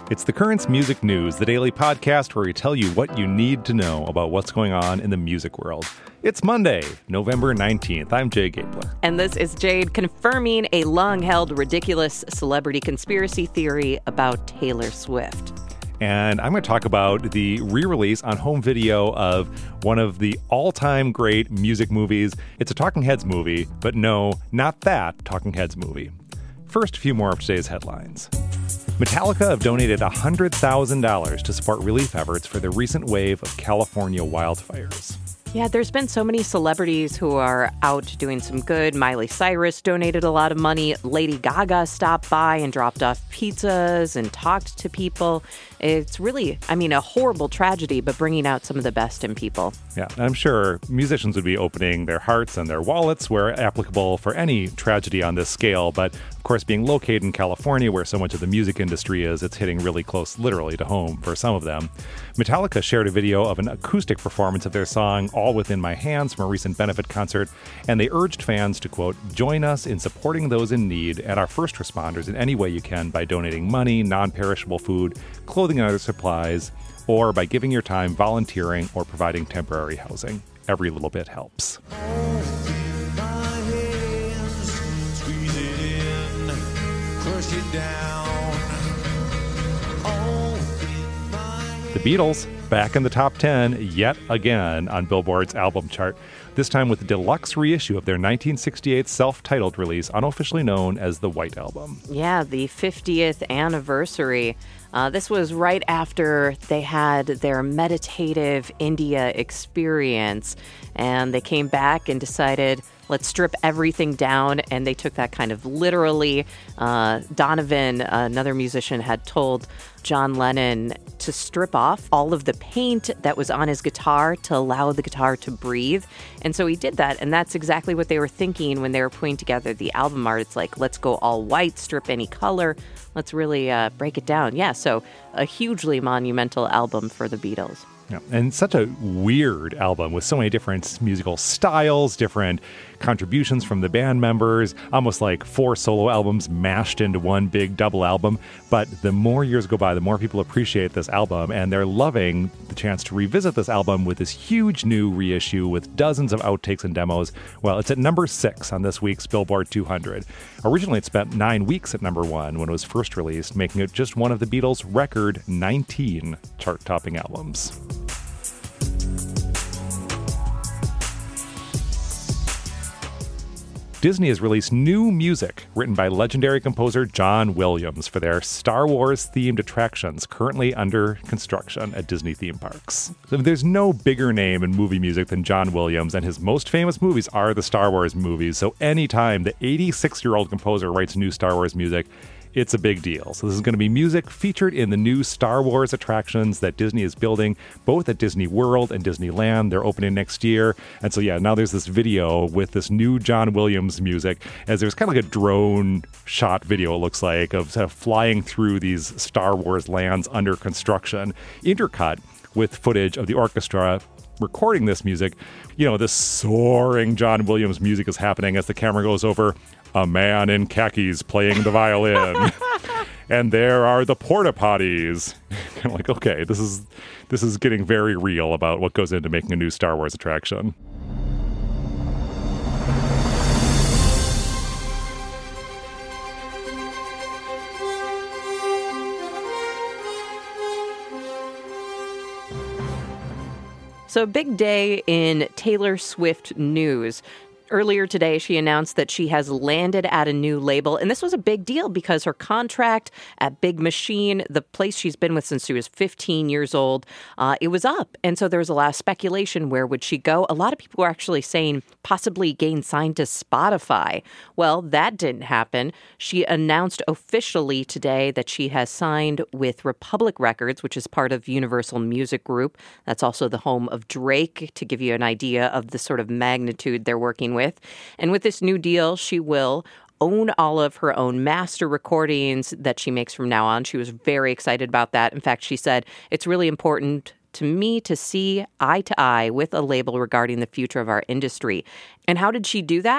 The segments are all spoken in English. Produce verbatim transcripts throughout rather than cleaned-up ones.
It's the Currents Music News, the daily podcast where we tell you what you need to know about what's going on in the music world. It's Monday, November nineteenth. I'm Jay Gabler. And this is Jade confirming a long-held ridiculous celebrity conspiracy theory about Taylor Swift. And I'm going to talk about the re-release on home video of one of the all-time great music movies. It's a Talking Heads movie, but no, not that Talking Heads movie. First, a few more of today's headlines. Metallica have donated one hundred thousand dollars to support relief efforts for the recent wave of California wildfires. Yeah, there's been so many celebrities who are out doing some good. Miley Cyrus donated a lot of money. Lady Gaga stopped by and dropped off pizzas and talked to people. It's really, I mean, a horrible tragedy, but bringing out some of the best in people. Yeah, I'm sure musicians would be opening their hearts and their wallets where applicable for any tragedy on this scale. But of course, being located in California, where so much of the music industry is, it's hitting really close, literally, to home for some of them. Metallica shared a video of an acoustic performance of their song All Within My Hands from a recent benefit concert, and they urged fans to, quote, join us in supporting those in need and our first responders in any way you can by donating money, non-perishable food, clothing and other supplies, or by giving your time volunteering or providing temporary housing. Every little bit helps. The Beatles back in the top ten yet again on Billboard's album chart, this time with a deluxe reissue of their nineteen sixty-eight self-titled release, unofficially known as the White Album. Yeah, the fiftieth anniversary. Uh, this was right after they had their meditative India experience, and they came back and decided, let's strip everything down, and they took that kind of literally. Uh, Donovan, another musician, had told John Lennon to strip off all of the paint that was on his guitar to allow the guitar to breathe. And so he did that, and that's exactly what they were thinking when they were putting together the album art. It's like, let's go all white, strip any color. Let's really uh, break it down. Yeah, so a hugely monumental album for the Beatles. Yeah, and such a weird album with so many different musical styles, different contributions from the band members, almost like four solo albums mashed into one big double album. But the more years go by, the more people appreciate this album, and they're loving the chance to revisit this album with this huge new reissue with dozens of outtakes and demos. Well, it's at number six on this week's Billboard two hundred. Originally, it spent nine weeks at number one when it was first released, making it just one of the Beatles' record nineteen chart-topping albums. Disney has released new music written by legendary composer John Williams for their Star Wars-themed attractions currently under construction at Disney theme parks. So there's no bigger name in movie music than John Williams, and his most famous movies are the Star Wars movies. So anytime the eighty-six-year-old composer writes new Star Wars music, it's a big deal. So this is going to be music featured in the new Star Wars attractions that Disney is building, both at Disney World and Disneyland. They're opening next year. And so, yeah, now there's this video with this new John Williams music, as there's kind of like a drone shot video, it looks like, of, sort of flying through these Star Wars lands under construction, intercut with footage of the orchestra recording this music. You know, this soaring John Williams music is happening as the camera goes over a man in khakis playing the violin. And there are the porta potties. Kind of like, okay, this is this is getting very real about what goes into making a new Star Wars attraction. So a big day in Taylor Swift news. Earlier today, she announced that she has landed at a new label, and this was a big deal because her contract at Big Machine, the place she's been with since she was fifteen years old, uh, it was up. And so there was a lot of speculation, where would she go? A lot of people were actually saying possibly getting signed to Spotify. Well, that didn't happen. She announced officially today that she has signed with Republic Records, which is part of Universal Music Group. That's also the home of Drake, to give you an idea of the sort of magnitude they're working with. With. And with this new deal, she will own all of her own master recordings that she makes from now on. She was very excited about that. In fact, she said, it's really important to me to see eye to eye with a label regarding the future of our industry. And how did she do that?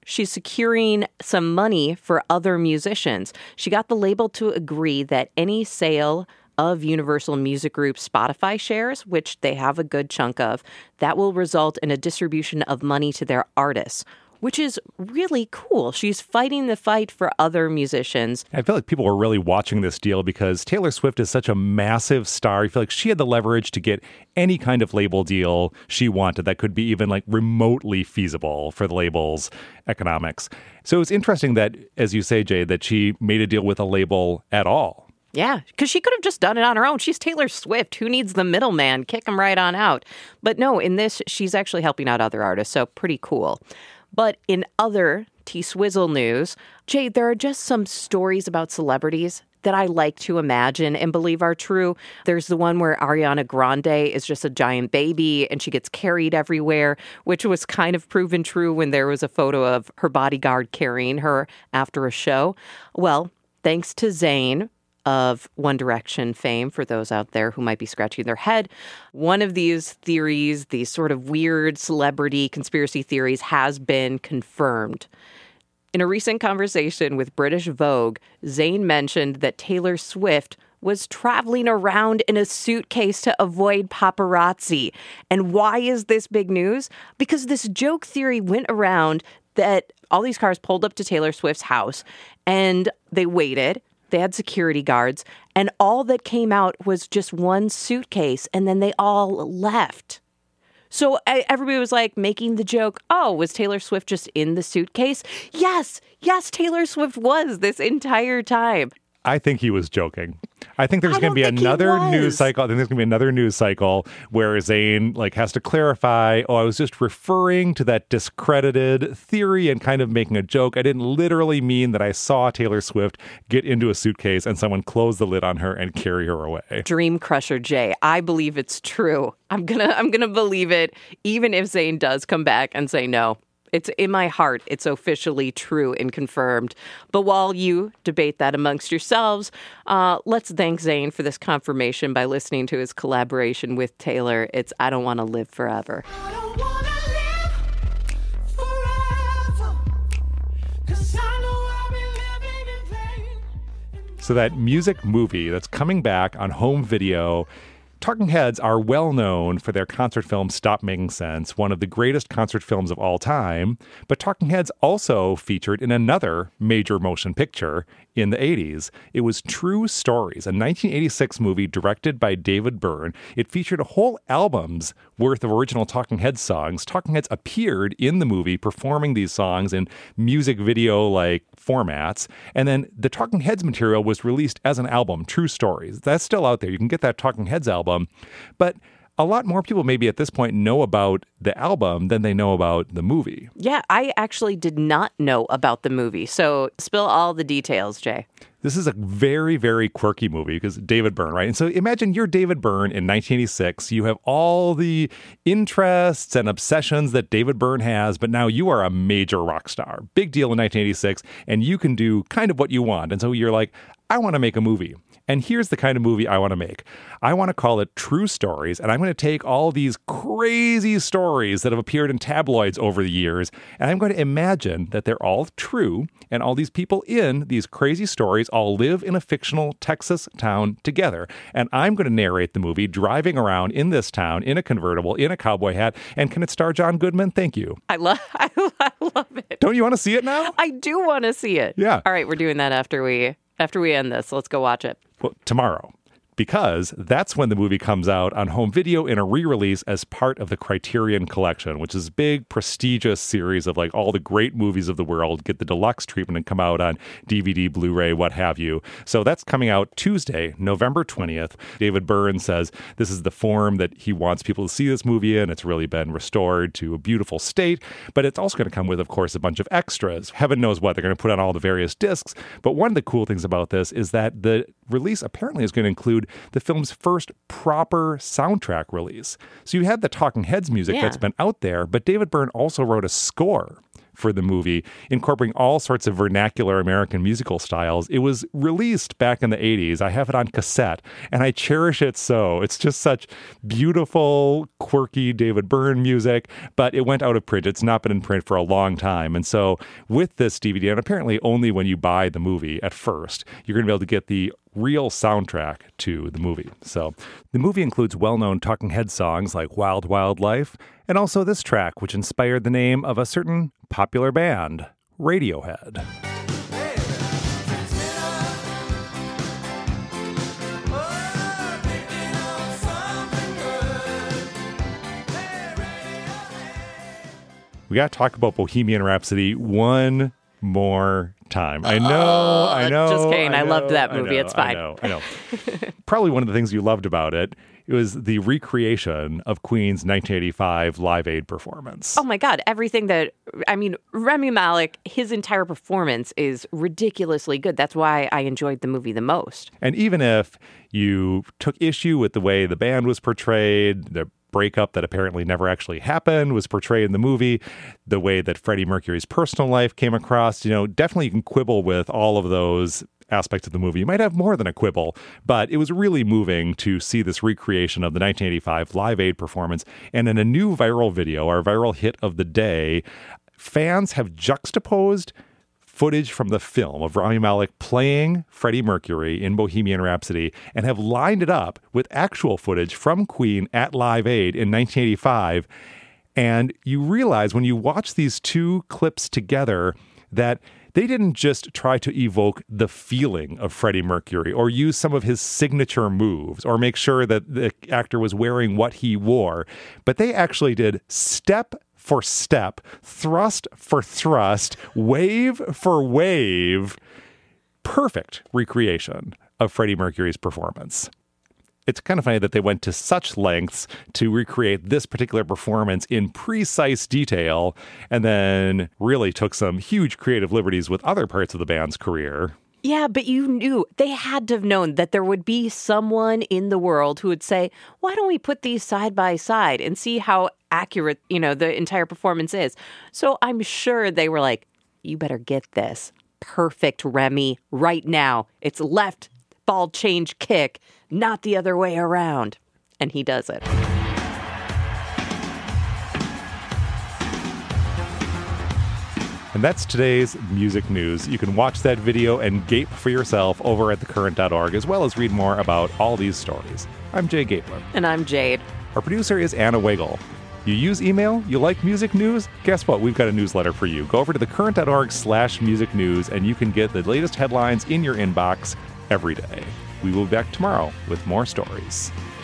she's securing some money for other musicians. She got the label to agree that any sale of Universal Music Group's Spotify shares, which they have a good chunk of, that will result in a distribution of money to their artists, which is really cool. She's fighting the fight for other musicians. I feel like people were really watching this deal because Taylor Swift is such a massive star. I feel like she had the leverage to get any kind of label deal she wanted that could be even like remotely feasible for the label's economics. So it's interesting that, as you say, Jay, that she made a deal with a label at all. Yeah, because she could have just done it on her own. She's Taylor Swift. Who needs the middleman? Kick him right on out. But no, in this, she's actually helping out other artists, so pretty cool. But in other T-Swizzle news, Jay, there are just some stories about celebrities that I like to imagine and believe are true. There's the one where Ariana Grande is just a giant baby and she gets carried everywhere, which was kind of proven true when there was a photo of her bodyguard carrying her after a show. Well, thanks to Zayn of One Direction fame, for those out there who might be scratching their head, one of these theories, these sort of weird celebrity conspiracy theories, has been confirmed. In a recent conversation with British Vogue, Zayn mentioned that Taylor Swift was traveling around in a suitcase to avoid paparazzi. And why is this big news? Because this joke theory went around that all these cars pulled up to Taylor Swift's house and they waited. They had security guards, and all that came out was just one suitcase, and then they all left. So I, everybody was like making the joke, oh, was Taylor Swift just in the suitcase? Yes, yes, Taylor Swift was this entire time. I think he was joking. I think there's I going to be don't think another he was. news cycle. I think there's going to be another news cycle where Zayn like has to clarify, oh, I was just referring to that discredited theory and kind of making a joke. I didn't literally mean that I saw Taylor Swift get into a suitcase and someone close the lid on her and carry her away. Dream Crusher Jay, I believe it's true. I'm gonna I'm gonna believe it, even if Zayn does come back and say no. It's in my heart. It's officially true and confirmed. But while you debate that amongst yourselves, uh, let's thank Zayn for this confirmation by listening to his collaboration with Taylor. It's I Don't Want to Live Forever. I don't wanna live forever, 'cause I know I'll be living in vain. So that music movie that's coming back on home video, Talking Heads are well known for their concert film Stop Making Sense, one of the greatest concert films of all time. But Talking Heads also featured in another major motion picture in the eighties. It was True Stories, a nineteen eighty-six movie directed by David Byrne. It featured a whole album's worth of original Talking Heads songs. Talking Heads appeared in the movie performing these songs in music video-like formats. And then the Talking Heads material was released as an album, True Stories. That's still out there. You can get that Talking Heads album. But a lot more people maybe at this point know about the album than they know about the movie. Yeah, I actually did not know about the movie. So spill all the details, Jay. This is a very, very quirky movie because David Byrne, right? And so imagine you're David Byrne in nineteen eighty-six. You have all the interests and obsessions that David Byrne has, but now you are a major rock star. Big deal in nineteen eighty-six, and you can do kind of what you want. And so you're like, I want to make a movie. And here's the kind of movie I want to make. I want to call it True Stories, and I'm going to take all these crazy stories that have appeared in tabloids over the years, and I'm going to imagine that they're all true, and all these people in these crazy stories all live in a fictional Texas town together. And I'm going to narrate the movie driving around in this town in a convertible, in a cowboy hat. And can it star John Goodman? Thank you. I love I love it. Don't you want to see it now? I do want to see it. Yeah. All right, we're doing that after we after we end this. Let's go watch it. Well, tomorrow. Because that's when the movie comes out on home video in a re-release as part of the Criterion Collection, which is a big, prestigious series of like all the great movies of the world get the deluxe treatment and come out on D V D, Blu-ray, what have you. So that's coming out Tuesday, November twentieth. David Byrne says this is the form that he wants people to see this movie in. It's really been restored to a beautiful state, but it's also going to come with, of course, a bunch of extras. Heaven knows what. They're going to put on all the various discs. But one of the cool things about this is that the release apparently is going to include the film's first proper soundtrack release. So you had the Talking Heads music Yeah. that's been out there, but David Byrne also wrote a score for the movie, incorporating all sorts of vernacular American musical styles. It was released back in the eighties. I have it on cassette, and I cherish it so. It's just such beautiful, quirky David Byrne music, but it went out of print. It's not been in print for a long time. And so with this D V D, and apparently only when you buy the movie at first, you're going to be able to get the real soundtrack to the movie. So the movie includes well-known Talking Heads songs like Wild Wild Life, and also this track, which inspired the name of a certain popular band, Radiohead. We got to talk about Bohemian Rhapsody one more time. I know, oh, I know. Just kidding. I, I I loved that know, movie. I know, It's fine. I know, I know. Probably one of the things you loved about it, it was the recreation of Queen's nineteen eighty-five Live Aid performance. Oh my God. Everything that, I mean, Rami Malek, his entire performance is ridiculously good. That's why I enjoyed the movie the most. And even if you took issue with the way the band was portrayed, the breakup that apparently never actually happened was portrayed in the movie, the way that Freddie Mercury's personal life came across, you know, definitely you can quibble with all of those aspects of the movie. You might have more than a quibble, but it was really moving to see this recreation of the nineteen eighty-five Live Aid performance. And in a new viral video, our viral hit of the day, fans have juxtaposed footage from the film of Rami Malek playing Freddie Mercury in Bohemian Rhapsody and have lined it up with actual footage from Queen at Live Aid in nineteen eighty-five. And you realize when you watch these two clips together that they didn't just try to evoke the feeling of Freddie Mercury or use some of his signature moves or make sure that the actor was wearing what he wore, but they actually did step for step, thrust for thrust, wave for wave, perfect recreation of Freddie Mercury's performance. It's kind of funny that they went to such lengths to recreate this particular performance in precise detail and then really took some huge creative liberties with other parts of the band's career. Yeah, but you knew, they had to have known that there would be someone in the world who would say, why don't we put these side by side and see how accurate, you know, the entire performance is. So I'm sure they were like, you better get this. Perfect, Remy, right now. It's left ball change kick, not the other way around. And he does it. And that's today's music news. You can watch that video and gape for yourself over at the current dot org, as well as read more about all these stories. I'm Jay Gatelin. And I'm Jade. Our producer is Anna Wagle. You use email? You like music news? Guess what? We've got a newsletter for you. Go over to the current dot org slash music news, and you can get the latest headlines in your inbox every day. We will be back tomorrow with more stories.